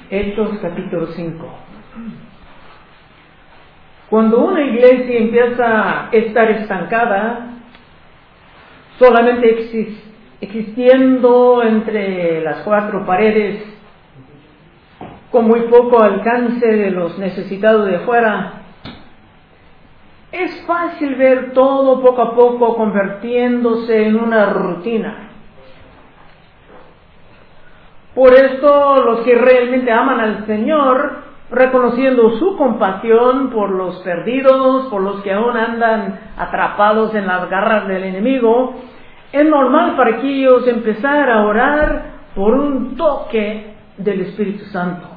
Hechos capítulo 5. Cuando una iglesia empieza a estar estancada, solamente existiendo entre las cuatro paredes, con muy poco alcance de los necesitados de afuera, es fácil ver todo poco a poco convirtiéndose en una rutina. Por esto los que realmente aman al Señor, reconociendo su compasión por los perdidos, por los que aún andan atrapados en las garras del enemigo, es normal para que ellos empezar a orar por un toque del Espíritu Santo.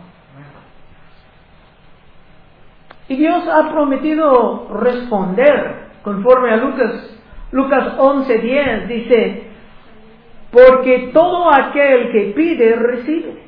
Y Dios ha prometido responder conforme a Lucas 11:10, dice: porque todo aquel que pide, recibe.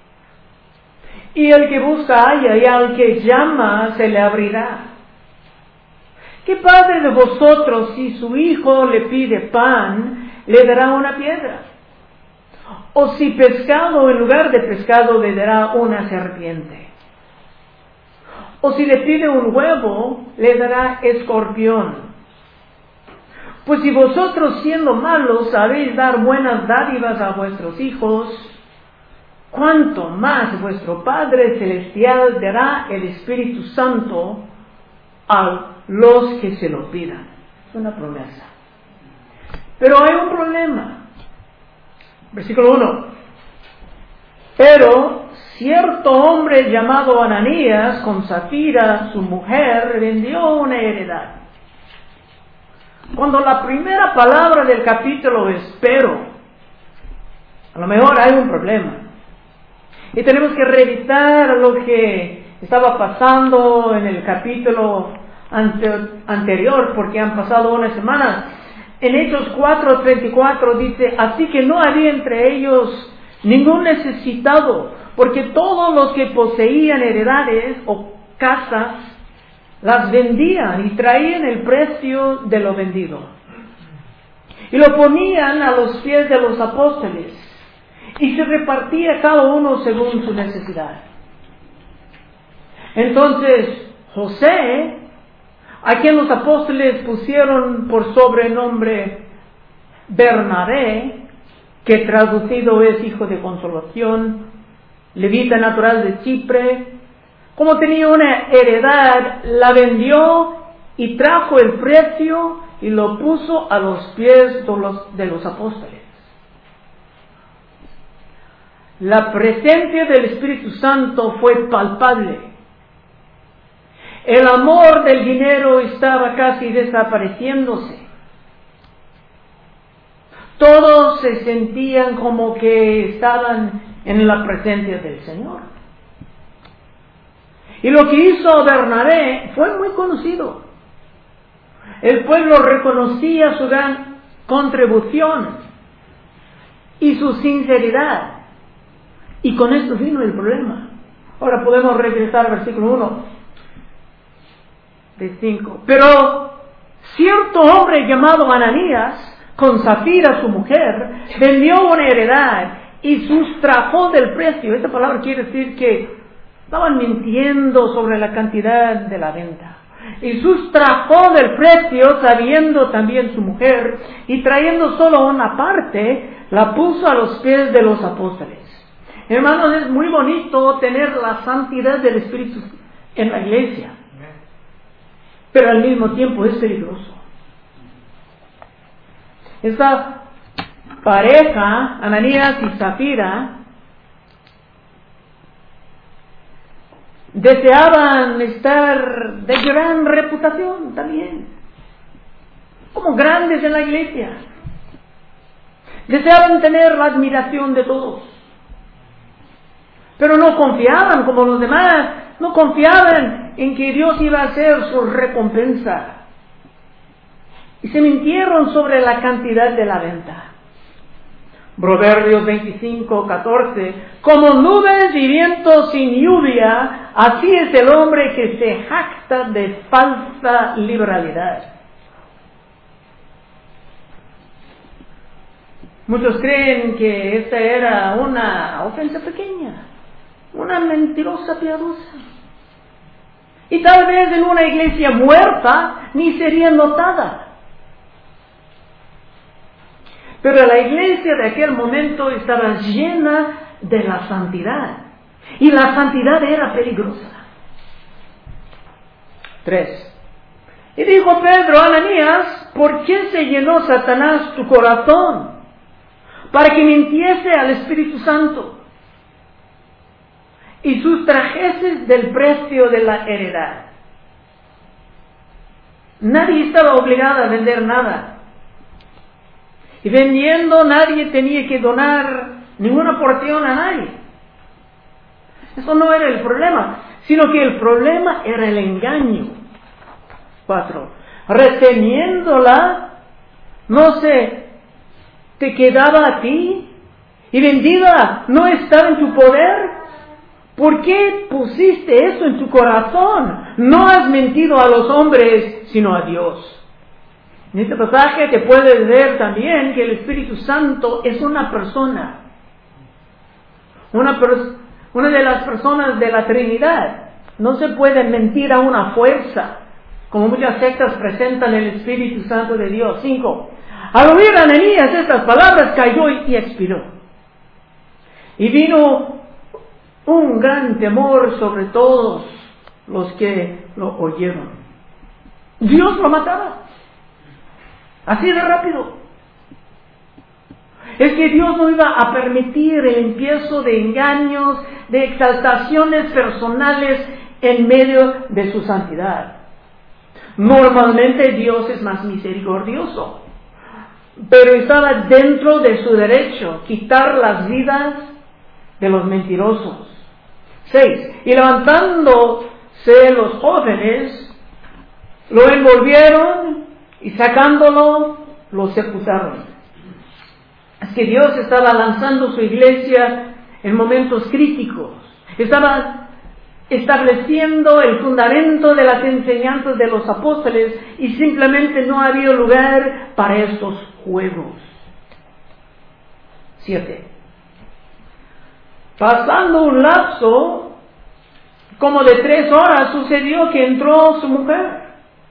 Y el que busca, halla, y al que llama, se le abrirá. ¿Qué padre de vosotros, si su hijo le pide pan, le dará una piedra? O si pescado, en lugar de pescado, le dará una serpiente. O si le pide un huevo, le dará escorpión. Pues si vosotros, siendo malos, sabéis dar buenas dádivas a vuestros hijos, ¿cuánto más vuestro Padre Celestial dará el Espíritu Santo a los que se lo pidan? Es una promesa. Pero hay un problema. Versículo 1. Pero cierto hombre llamado Ananías, con Zafira, su mujer, vendió una heredad. Cuando la primera palabra del capítulo es pero, a lo mejor hay un problema. Y tenemos que revisar lo que estaba pasando en el capítulo anterior, porque han pasado unas semanas. En Hechos 4:34 dice: así que no había entre ellos ningún necesitado, porque todos los que poseían heredades o casas las vendían y traían el precio de lo vendido y lo ponían a los pies de los apóstoles, y se repartía cada uno según su necesidad. Entonces José, a quien los apóstoles pusieron por sobrenombre Bernabé, que traducido es hijo de consolación, levita natural de Chipre, como tenía una heredad, la vendió y trajo el precio y lo puso a los pies de los apóstoles. La presencia del Espíritu Santo fue palpable. El amor del dinero estaba casi desapareciéndose. Todos se sentían como que estaban en la presencia del Señor. Y lo que hizo Bernabé fue muy conocido. El pueblo reconocía su gran contribución y su sinceridad. Y con esto vino el problema. Ahora podemos regresar al versículo 1 de 5. Pero cierto hombre llamado Ananías, con Zafira su mujer, vendió una heredad y sustrajó del precio. Esta palabra quiere decir que estaban mintiendo sobre la cantidad de la venta. Y sustrajó del precio, sabiendo también su mujer, y trayendo solo una parte, la puso a los pies de los apóstoles. Hermanos, es muy bonito tener la santidad del Espíritu en la iglesia, pero al mismo tiempo es peligroso. Esta pareja, Ananías y Zafira, deseaban estar de gran reputación también, como grandes en la iglesia. Deseaban tener la admiración de todos, pero no confiaban como los demás, no confiaban en que Dios iba a hacer su recompensa. Y se mintieron sobre la cantidad de la venta. Proverbios 25:14, como nubes y vientos sin lluvia, así es el hombre que se jacta de falsa liberalidad. Muchos creen que esta era una ofensa pequeña. una mentirosa piadosa. Y tal vez en una iglesia muerta ni sería notada. Pero la iglesia de aquel momento estaba llena de la santidad. Y la santidad era peligrosa. 3. Y dijo Pedro a Ananías: ¿por qué se llenó Satanás tu corazón? Para que mintiese al Espíritu Santo y sustrajeses del precio de la heredad. Nadie estaba obligado a vender nada. Y vendiendo, nadie tenía que donar ninguna porción a nadie. Eso no era el problema, sino que el problema era el engaño. 4. Reteniéndola, no se te quedaba a ti, y vendida no estaba en tu poder. ¿Por qué pusiste eso en tu corazón? No has mentido a los hombres, sino a Dios. En este pasaje te puedes ver también que el Espíritu Santo es una persona. Una de las personas de la Trinidad. No se puede mentir a una fuerza, como muchas sectas presentan el Espíritu Santo de Dios. 5. Al oír a Ananías estas palabras, cayó y expiró. Y vino un gran temor sobre todos los que lo oyeron. Dios lo mataba. Así de rápido. Es que Dios no iba a permitir el empiezo de engaños, de exaltaciones personales en medio de su santidad. Normalmente Dios es más misericordioso, pero estaba dentro de su derecho quitar las vidas de los mentirosos. 6. Y levantándose los jóvenes, lo envolvieron y sacándolo, lo sepultaron. Es que Dios estaba lanzando su iglesia en momentos críticos. Estaba estableciendo el fundamento de las enseñanzas de los apóstoles y simplemente no había lugar para estos juegos. 7. Pasando un lapso como de 3 horas, sucedió que entró su mujer,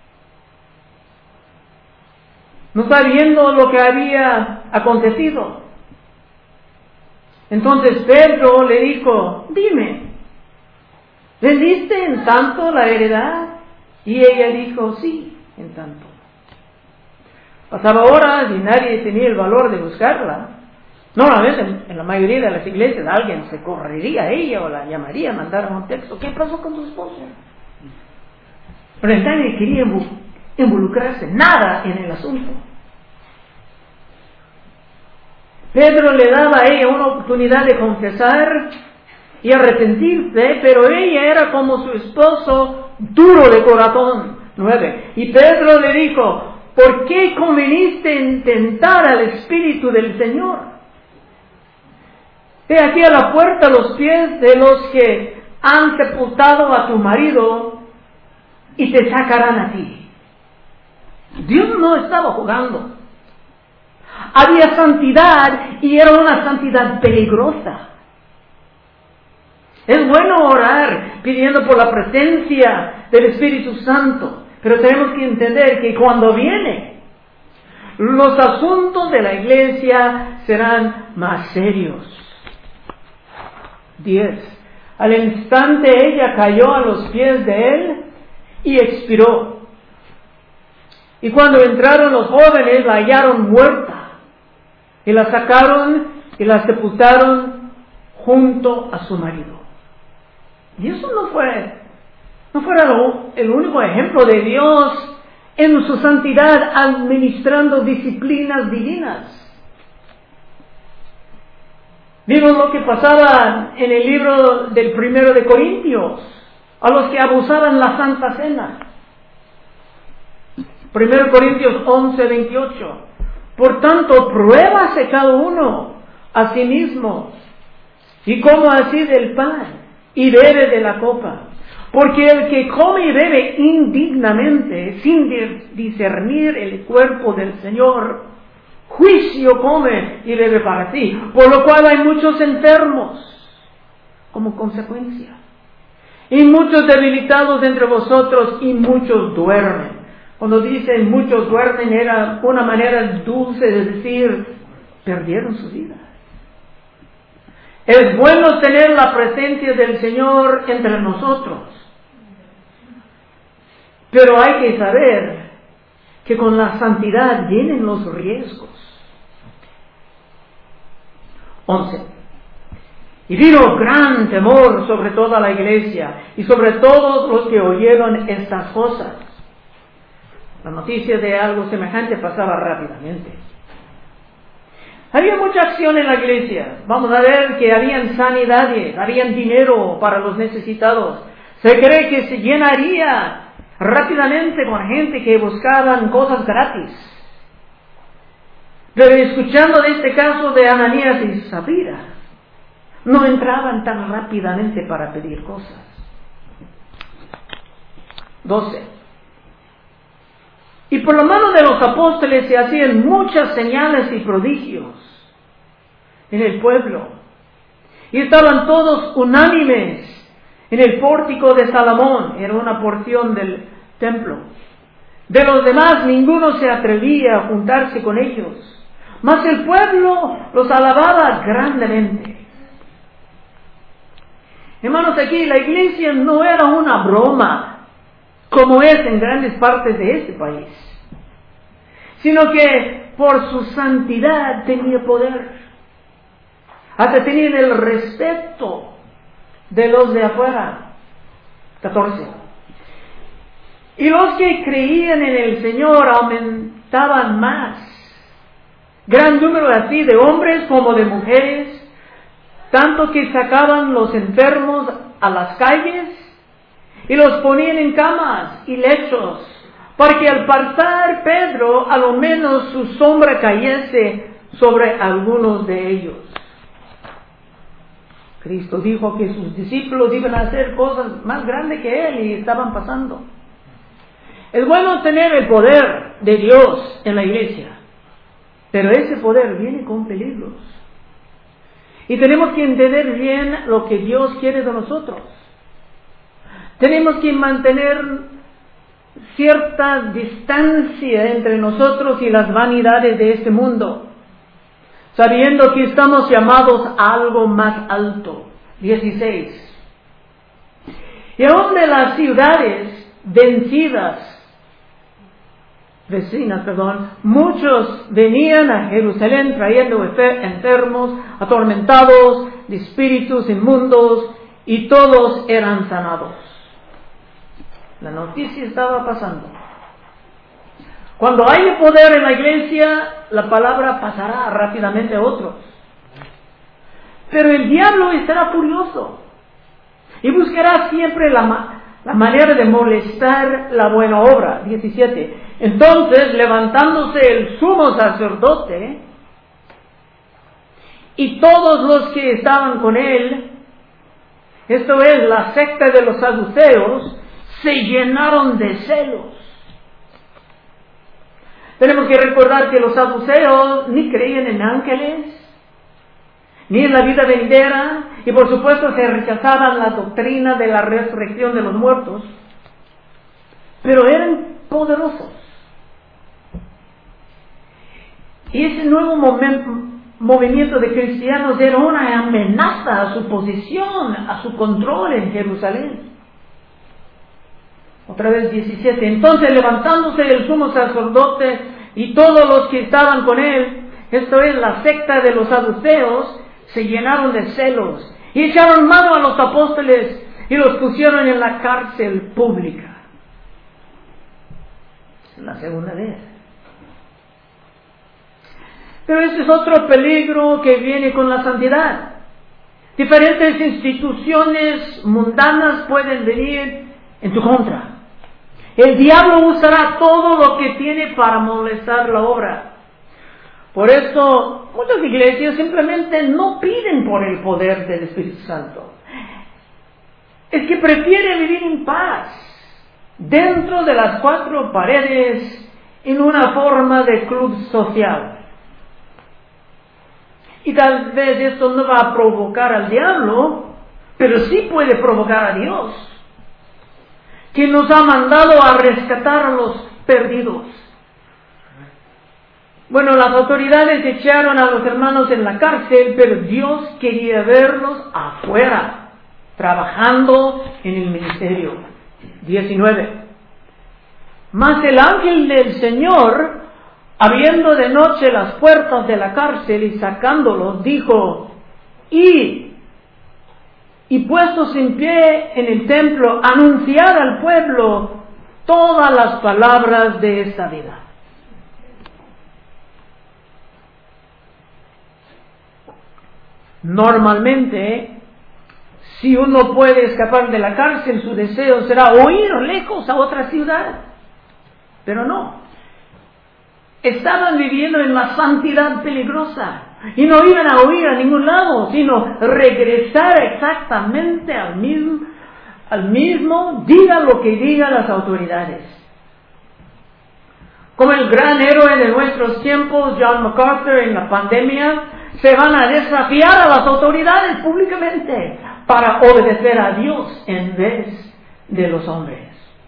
no sabiendo lo que había acontecido. Entonces Pedro le dijo: dime, ¿vendiste en tanto la heredad? Y ella dijo: sí, en tanto. Pasaba horas y nadie tenía el valor de buscarla. Normalmente en la mayoría de las iglesias alguien se correría a ella o la llamaría, mandara un texto: ¿qué pasó con tu esposa? Pero nadie quería involucrarse nada en el asunto. Pedro le daba a ella una oportunidad de confesar y arrepentirse, pero ella era como su esposo, duro de corazón. 9. Y Pedro le dijo: ¿por qué conveniste en tentar al Espíritu del Señor? He aquí a la puerta los pies de los que han sepultado a tu marido y te sacarán a ti. Dios no estaba jugando. Había santidad y era una santidad peligrosa. Es bueno orar pidiendo por la presencia del Espíritu Santo, pero tenemos que entender que cuando viene, los asuntos de la iglesia serán más serios. 10. Al instante ella cayó a los pies de él y expiró. Y cuando entraron los jóvenes la hallaron muerta, y la sacaron y la sepultaron junto a su marido. Y eso no fuera el único ejemplo de Dios en su santidad administrando disciplinas divinas. Vimos lo que pasaba en el libro del 1 de Corintios, a los que abusaban la Santa Cena. 1 Corintios 11:28. Por tanto, pruébase cada uno a sí mismo, y coma así del pan, y bebe de la copa. Porque el que come y bebe indignamente, sin discernir el cuerpo del Señor, juicio come y bebe para sí, por lo cual hay muchos enfermos, como consecuencia. Y muchos debilitados entre vosotros, y muchos duermen. Cuando dicen muchos duermen, era una manera dulce de decir, perdieron su vida. Es bueno tener la presencia del Señor entre nosotros. Pero hay que saber que con la santidad vienen los riesgos. 11. Y vino gran temor sobre toda la iglesia y sobre todos los que oyeron estas cosas. La noticia de algo semejante pasaba rápidamente. Había mucha acción en la iglesia. Vamos a ver que habían sanidades, habían dinero para los necesitados. Se cree que se llenaría rápidamente con gente que buscaban cosas gratis. Pero escuchando de este caso de Ananías y Zafira, no entraban tan rápidamente para pedir cosas. 12. Y por la mano de los apóstoles se hacían muchas señales y prodigios en el pueblo. Y estaban todos unánimes en el pórtico de Salomón. Era una porción del templo. De los demás ninguno se atrevía a juntarse con ellos. Mas el pueblo los alababa grandemente. Hermanos, aquí la iglesia no era una broma, como es en grandes partes de este país, sino que por su santidad tenía poder. Hasta tenían el respeto de los de afuera. 14. Y los que creían en el Señor aumentaban más. Gran número así de hombres como de mujeres, tanto que sacaban los enfermos a las calles y los ponían en camas y lechos, para que al pasar Pedro, a lo menos su sombra cayese sobre algunos de ellos. Cristo dijo que sus discípulos iban a hacer cosas más grandes que Él y estaban pasando. Es bueno tener el poder de Dios en la iglesia, pero ese poder viene con peligros. Y tenemos que entender bien lo que Dios quiere de nosotros. Tenemos que mantener cierta distancia entre nosotros y las vanidades de este mundo, sabiendo que estamos llamados a algo más alto. 16. Y aún de las ciudades vecinas, muchos venían a Jerusalén trayendo enfermos, atormentados de espíritus inmundos, y todos eran sanados. La noticia estaba pasando. Cuando hay poder en la iglesia, la palabra pasará rápidamente a otros. Pero el diablo estará furioso y buscará siempre la manera de molestar la buena obra. 17. Entonces, levantándose el sumo sacerdote y todos los que estaban con él, esto es, la secta de los saduceos, se llenaron de celos. Tenemos que recordar que los saduceos ni creían en ángeles, ni en la vida venidera, y por supuesto se rechazaban la doctrina de la resurrección de los muertos, pero eran poderosos. Y ese nuevo movimiento de cristianos era una amenaza a su posición, a su control en Jerusalén. Otra vez 17. Entonces, levantándose el sumo sacerdote y todos los que estaban con él, esto es, la secta de los saduceos, se llenaron de celos y echaron mano a los apóstoles y los pusieron en la cárcel pública. Es la segunda vez. Pero este es otro peligro que viene con la santidad. Diferentes instituciones mundanas pueden venir en tu contra. El diablo usará todo lo que tiene para molestar la obra. Por eso, muchas iglesias simplemente no piden por el poder del Espíritu Santo. Es que prefieren vivir en paz, dentro de las cuatro paredes, en una forma de club social. Y tal vez esto no va a provocar al diablo, pero sí puede provocar a Dios, que nos ha mandado a rescatar a los perdidos. Bueno, las autoridades echaron a los hermanos en la cárcel, pero Dios quería verlos afuera, trabajando en el ministerio. 19. Mas el ángel del Señor, abriendo de noche las puertas de la cárcel y sacándolos, dijo: y puestos en pie en el templo, anunciad al pueblo todas las palabras de esta vida. Normalmente, si uno puede escapar de la cárcel, su deseo será huir lejos a otra ciudad. Pero no. Estaban viviendo en la santidad peligrosa y no iban a huir a ningún lado, sino regresar exactamente al mismo, diga lo que digan las autoridades. Como el gran héroe de nuestros tiempos, John MacArthur, en la pandemia, se van a desafiar a las autoridades públicamente para obedecer a Dios en vez de los hombres.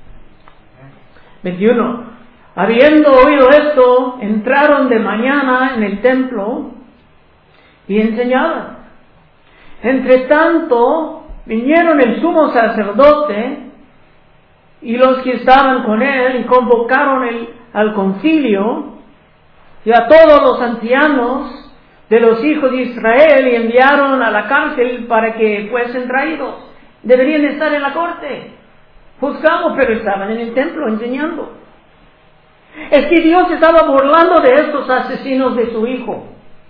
21. Habiendo oído esto, entraron de mañana en el templo y enseñaban. Entre tanto, vinieron el sumo sacerdote y los que estaban con él y convocaron al concilio y a todos los ancianos de los hijos de Israel y enviaron a la cárcel para que fuesen traídos. Deberían estar en la corte, juzgados, pero estaban en el templo enseñando. Es que Dios estaba burlando de estos asesinos de su hijo.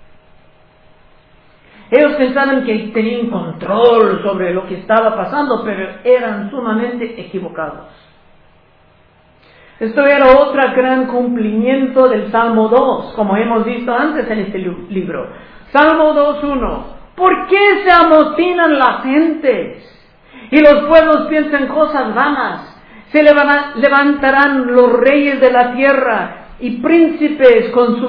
Ellos pensaban que tenían control sobre lo que estaba pasando, pero eran sumamente equivocados. Esto era otro gran cumplimiento del Salmo 2, como hemos visto antes en este libro. Salmo 2:1. ¿Por qué se amotinan las gentes y los pueblos piensan cosas vanas? Se levantarán los reyes de la tierra y príncipes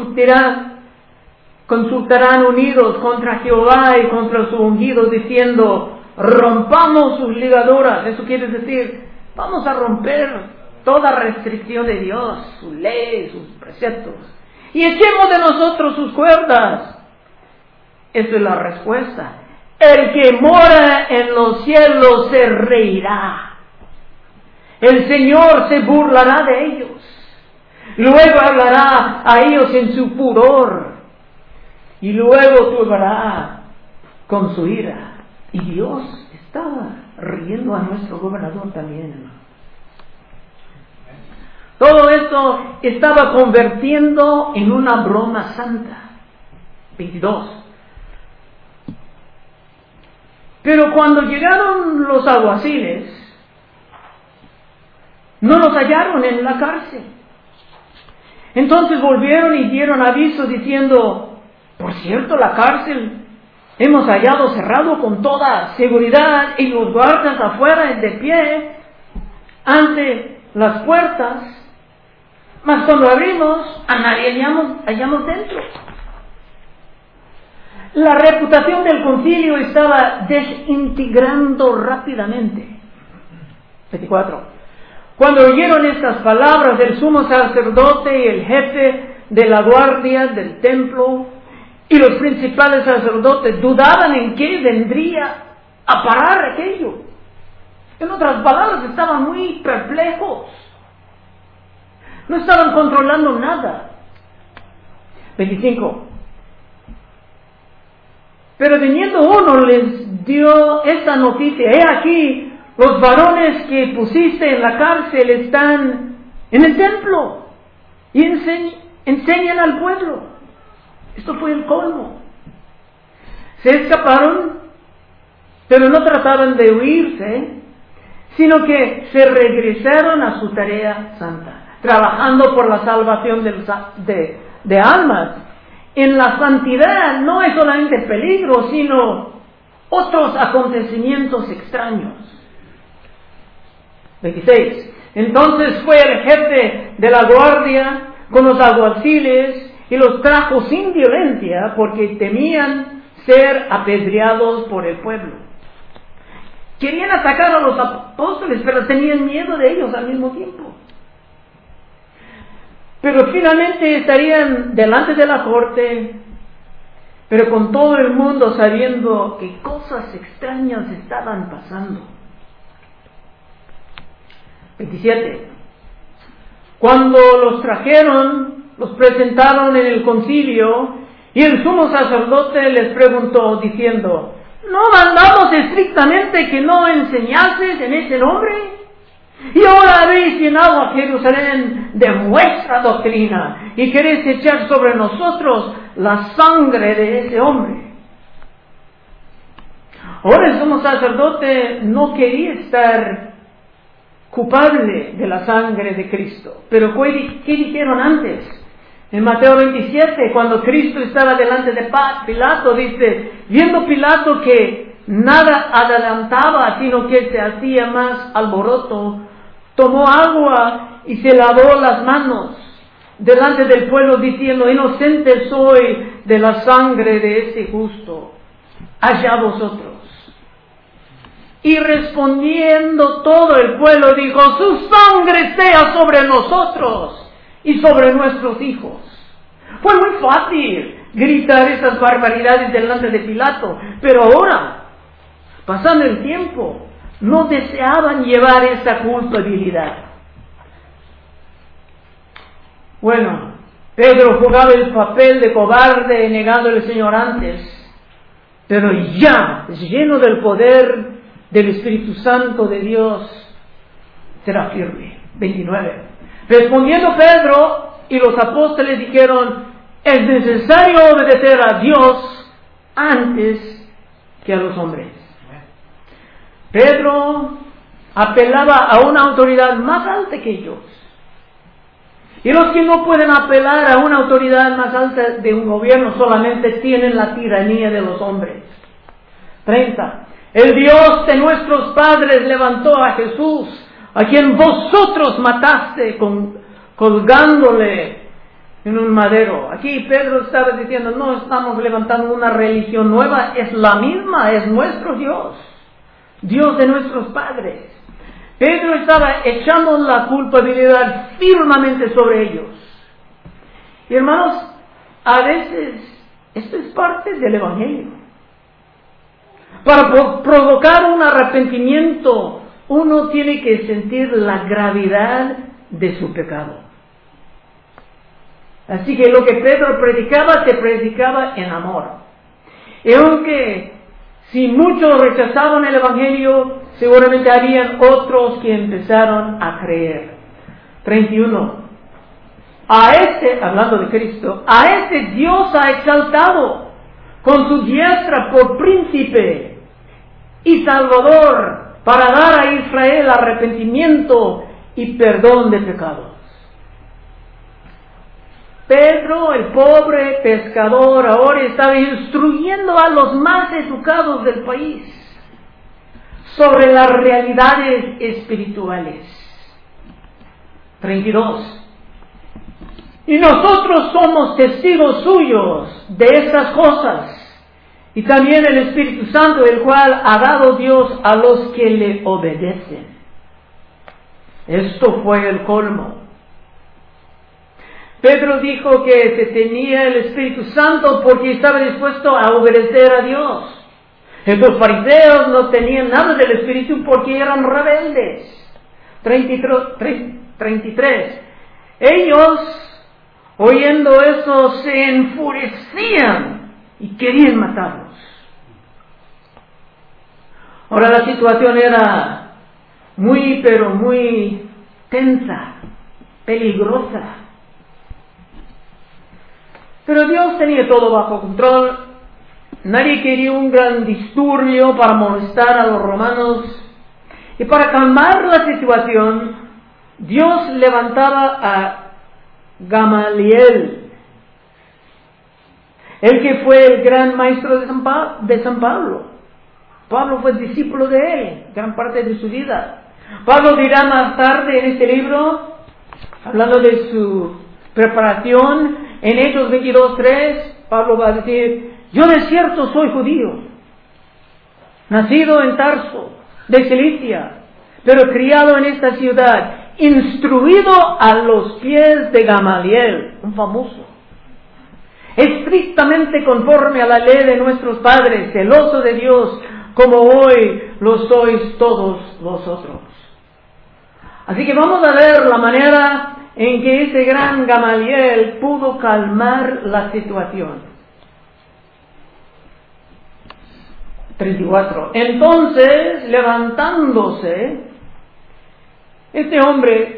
consultarán unidos contra Jehová y contra su ungido, diciendo: rompamos sus ligaduras. Eso quiere decir, vamos a romper toda restricción de Dios, su ley, sus preceptos, y echemos de nosotros sus cuerdas. Esa es la respuesta. El que mora en los cielos se reirá. El Señor se burlará de ellos. Luego hablará a ellos en su furor. Y luego turbará con su ira. Y Dios estaba riendo a nuestro gobernador también. Todo esto estaba convirtiendo en una broma santa. 22. Pero cuando llegaron los alguaciles, no los hallaron en la cárcel. Entonces volvieron y dieron aviso diciendo: por cierto, la cárcel hemos hallado cerrado con toda seguridad y los guardas afuera de pie ante las puertas, mas cuando abrimos a nadie hallamos dentro. La reputación del concilio estaba desintegrando rápidamente. 24. Cuando oyeron estas palabras del sumo sacerdote y el jefe de la guardia del templo y los principales sacerdotes dudaban en qué vendría a parar aquello. En otras palabras, estaban muy perplejos. No estaban controlando nada. 25. Pero viniendo uno les dio esta noticia: he aquí, los varones que pusiste en la cárcel están en el templo y enseñan al pueblo. Esto fue el colmo. Se escaparon, pero no trataban de huirse, sino que se regresaron a su tarea santa, trabajando por la salvación de almas. En la santidad no hay solamente peligro, sino otros acontecimientos extraños. 26. Entonces fue el jefe de la guardia con los alguaciles y los trajo sin violencia, porque temían ser apedreados por el pueblo. Querían atacar a los apóstoles, pero tenían miedo de ellos al mismo tiempo. Pero finalmente estarían delante de la corte, pero con todo el mundo sabiendo que cosas extrañas estaban pasando. 27. Cuando los trajeron, los presentaron en el concilio, y el sumo sacerdote les preguntó diciendo: ¿no mandamos estrictamente que no enseñases en ese nombre? Y ahora habéis llenado a Jerusalén de vuestra doctrina, y queréis echar sobre nosotros la sangre de ese hombre. Ahora el sumo sacerdote no quería estar culpable de la sangre de Cristo. Pero ¿qué dijeron antes? En Mateo 27, cuando Cristo estaba delante de Pilato, dice: viendo Pilato que nada adelantaba, sino que se hacía más alboroto, tomó agua y se lavó las manos delante del pueblo, diciendo: inocente soy de la sangre de este justo, allá vosotros. Y respondiendo todo el pueblo dijo: su sangre sea sobre nosotros y sobre nuestros hijos. Fue muy fácil gritar esas barbaridades delante de Pilato, pero ahora, pasando el tiempo, no deseaban llevar esa culpabilidad. Bueno, Pedro jugaba el papel de cobarde negándole al Señor antes, pero ya, lleno del poder del Espíritu Santo de Dios, será firme. 29. Respondiendo Pedro y los apóstoles dijeron: es necesario obedecer a Dios antes que a los hombres. Pedro apelaba a una autoridad más alta que ellos. Y los que no pueden apelar a una autoridad más alta de un gobierno solamente tienen la tiranía de los hombres. 30. El Dios de nuestros padres levantó a Jesús, a quien vosotros mataste colgándole en un madero. Aquí Pedro estaba diciendo: no estamos levantando una religión nueva, es la misma, es nuestro Dios, Dios de nuestros padres. Pedro estaba echando la culpabilidad firmemente sobre ellos. Y hermanos, a veces esto es parte del Evangelio. Para provocar un arrepentimiento, uno tiene que sentir la gravedad de su pecado. Así que lo que Pedro predicaba, se predicaba en amor. Y aunque si muchos rechazaban el Evangelio, seguramente habían otros que empezaron a creer. 31. Hablando de Cristo, a este Dios ha exaltado con su diestra por príncipe y salvador, para dar a Israel arrepentimiento y perdón de pecados. Pedro, el pobre pescador, ahora estaba instruyendo a los más educados del país sobre las realidades espirituales. 32. Y nosotros somos testigos suyos de estas cosas, y también el Espíritu Santo, el cual ha dado Dios a los que le obedecen. Esto fue el colmo. Pedro dijo que se tenía el Espíritu Santo porque estaba dispuesto a obedecer a Dios. Estos fariseos no tenían nada del Espíritu porque eran rebeldes. 33. Ellos, oyendo eso, se enfurecían y querían matarlos. Ahora la situación era pero muy tensa, peligrosa. Pero Dios tenía todo bajo control. Nadie quería un gran disturbio para molestar a los romanos. Y para calmar la situación, Dios levantaba a Gamaliel, el que fue el gran maestro de San Pablo. Pablo fue discípulo de él gran parte de su vida. Pablo dirá más tarde en este libro, hablando de su preparación, en Hechos 22:3, Pablo va a decir: yo de cierto soy judío, nacido en Tarso, de Cilicia, pero criado en esta ciudad, instruido a los pies de Gamaliel, un famoso, estrictamente conforme a la ley de nuestros padres, celoso de Dios, como hoy lo sois todos vosotros. Así que vamos a ver la manera en que ese gran Gamaliel pudo calmar la situación. 34. Entonces, levantándose, este hombre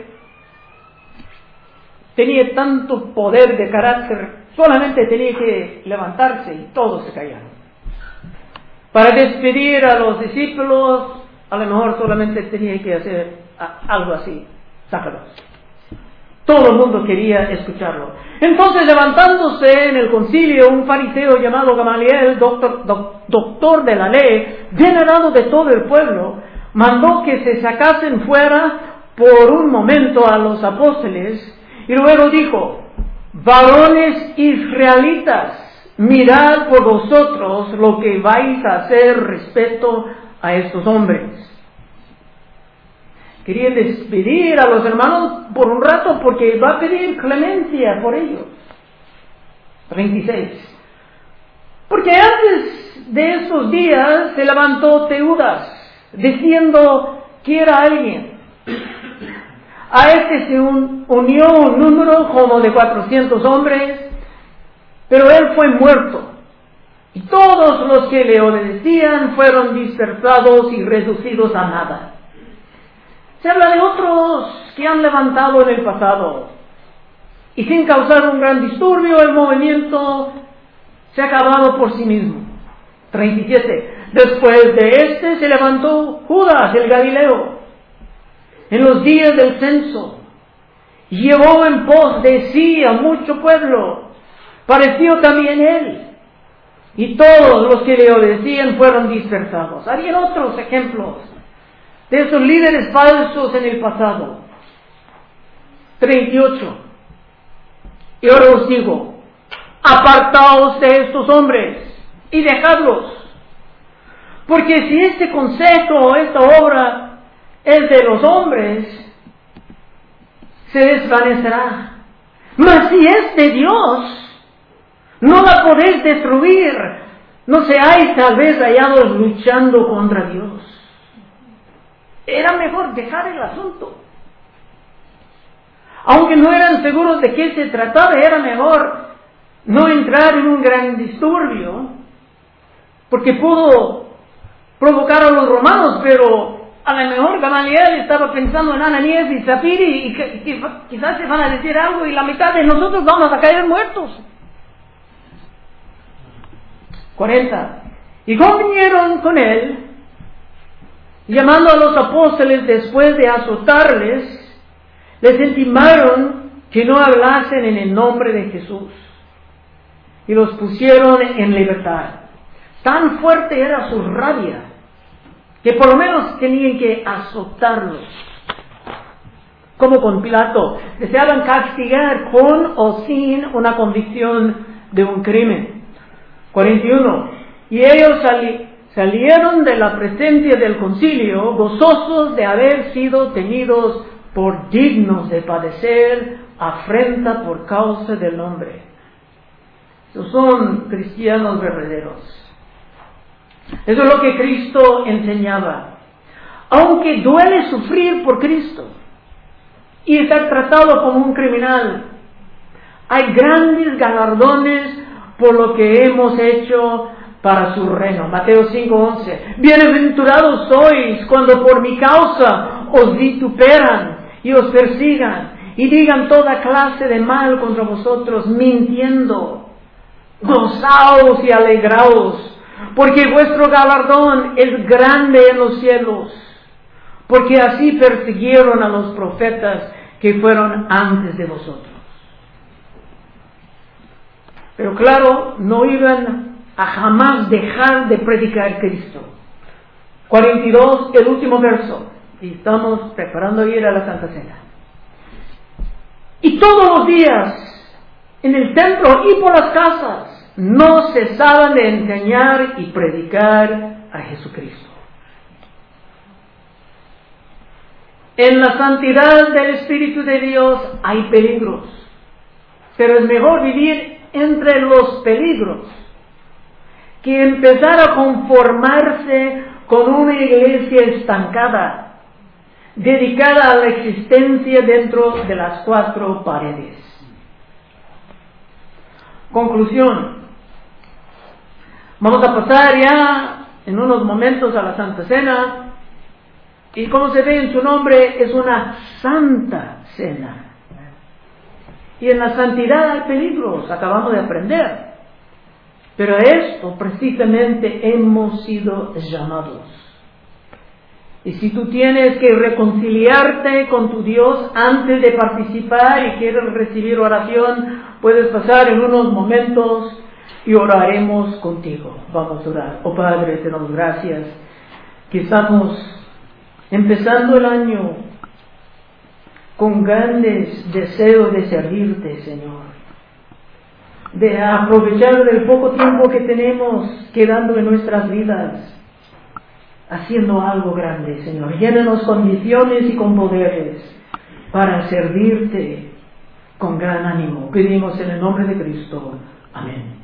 tenía tanto poder de carácter, solamente tenía que levantarse y todos se callaron. Para despedir a los discípulos, a lo mejor solamente tenía que hacer algo así, sácalos. Todo el mundo quería escucharlo. Entonces, levantándose en el concilio, un fariseo llamado Gamaliel, doctor de la ley, venerado de todo el pueblo, mandó que se sacasen fuera por un momento a los apóstoles, y luego dijo: varones israelitas, mirad por vosotros lo que vais a hacer respecto a estos hombres. Quería despedir a los hermanos por un rato porque va a pedir clemencia por ellos. 36. Porque antes de esos días se levantó Teudas, diciendo que era alguien. A este se unió un número como de 400 hombres, pero él fue muerto. Y todos los que le obedecían fueron dispersados y reducidos a nada. Se habla de otros que han levantado en el pasado. Y sin causar un gran disturbio, el movimiento se ha acabado por sí mismo. 37. Después de este se levantó Judas el Galileo en los días del censo. Llevó en pos de sí a mucho pueblo. Pareció también él. Y todos los que le obedecían fueron dispersados. Habían otros ejemplos de esos líderes falsos en el pasado. 38. Y ahora os digo, apartaos de estos hombres y dejadlos, porque si este consejo o esta obra es de los hombres, se desvanecerá. Mas si es de Dios, no la podéis destruir. No seáis tal vez hallados luchando contra Dios. Era mejor dejar el asunto. Aunque no eran seguros de qué se trataba, era mejor no entrar en un gran disturbio, porque pudo provocar a los romanos, pero a lo mejor Gamaliel estaba pensando en Ananías y Zafira y quizás se van a decir algo y la mitad de nosotros vamos a caer muertos. 40. Y convinieron con él, llamando a los apóstoles después de azotarles, les intimaron que no hablasen en el nombre de Jesús y los pusieron en libertad. Tan fuerte era su rabia que por lo menos tenían que azotarlos. Como con Pilato, deseaban castigar con o sin una convicción de un crimen. 41. Y ellos salieron de la presencia del concilio gozosos de haber sido tenidos por dignos de padecer afrenta por causa del nombre. Esos son cristianos verdaderos. Eso es lo que Cristo enseñaba. Aunque duele sufrir por Cristo y estar tratado como un criminal, hay grandes galardones por lo que hemos hecho para su reino. Mateo 5:11. Bienaventurados sois cuando por mi causa os vituperan y os persigan y digan toda clase de mal contra vosotros, mintiendo. Gozaos y alegraos, porque vuestro galardón es grande en los cielos, porque así persiguieron a los profetas que fueron antes de vosotros. Pero claro, no iban a jamás dejar de predicar Cristo. 42, el último verso. Y estamos preparando ir a la Santa Cena. Y todos los días, en el templo y por las casas, no cesaban de enseñar y predicar a Jesucristo. En la santidad del Espíritu de Dios hay peligros, pero es mejor vivir entre los peligros que empezar a conformarse con una iglesia estancada, dedicada a la existencia dentro de las cuatro paredes. Conclusión. Vamos a pasar ya en unos momentos a la Santa Cena. Y como se ve en su nombre, es una santa cena. Y en la santidad hay peligros, acabamos de aprender. Pero a esto precisamente hemos sido llamados. Y si tú tienes que reconciliarte con tu Dios antes de participar y quieres recibir oración, puedes pasar en unos momentos y oraremos contigo. Vamos a orar. Oh Padre, te damos gracias que estamos empezando el año con grandes deseos de servirte, Señor, de aprovechar el poco tiempo que tenemos quedando en nuestras vidas, haciendo algo grande, Señor. Llénanos con misiones y con poderes para servirte con gran ánimo. Pedimos en el nombre de Cristo. Amén.